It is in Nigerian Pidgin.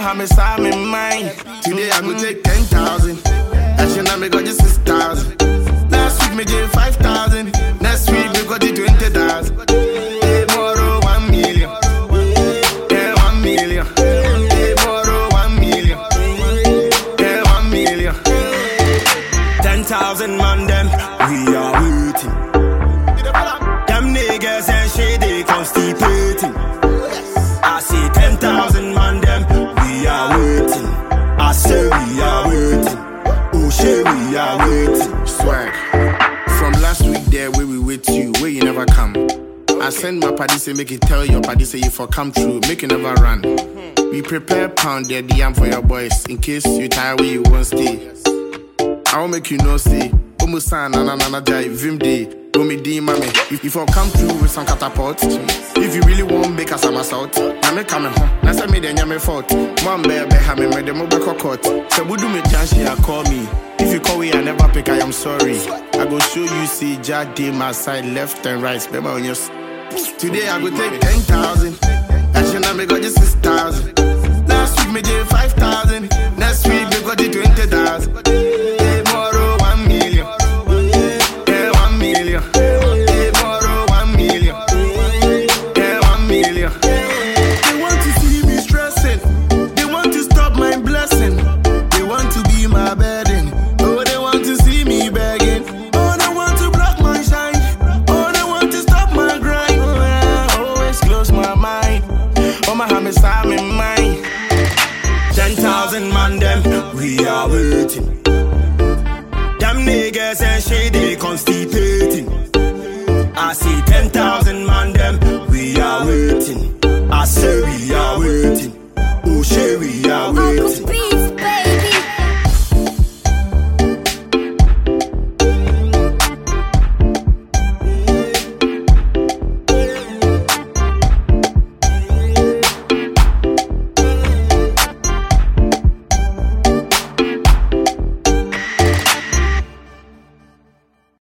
Mohammed Sam in mine. Today I go take 10,000. Actually now me got just 6,000. Last week me gave 5,000. Next week me got the 20,000. Tomorrow 1 million. Yeah, 1 million. Tomorrow 1 million. Yeah, 1 million. 10,000 man them, we are waiting. Them niggas and shit they constipating. I say 10,000 man them, we are waiting. I say we are waiting. Oh shit, we are waiting. Swag. From last week there where we wait you, where you never come. I send my party say make it tell your party say you for come true, make you never run. We prepare pound there DM for your boys in case you tired where you won't stay. I won't make you no say. Umusan na jai vim day. Go me D mame. If I come through with some catapult, if you really want make us some assault, I make coming home. That's a me then you fault. Mom baby have me the mobile court. So would do me chance you call me. If you call me I never pick, I am sorry. I go show you see Jah day my side left and right. Remember on your today I go take 10,000. Actually now me got just 6,000. Last week me gave 5,000. Next week me got the 20,000. Tomorrow 1 million. Yeah, 1 million. Tomorrow 1 million. Yeah, 1 million. They want to see me stressing. They want to stop my blessing. They want to be my burden. Oh, they want to see me begging. Oh, they want to block my shine. Oh, they want to stop my grind. Oh, yeah, always close my mind. Oh, my Mohammed Sam in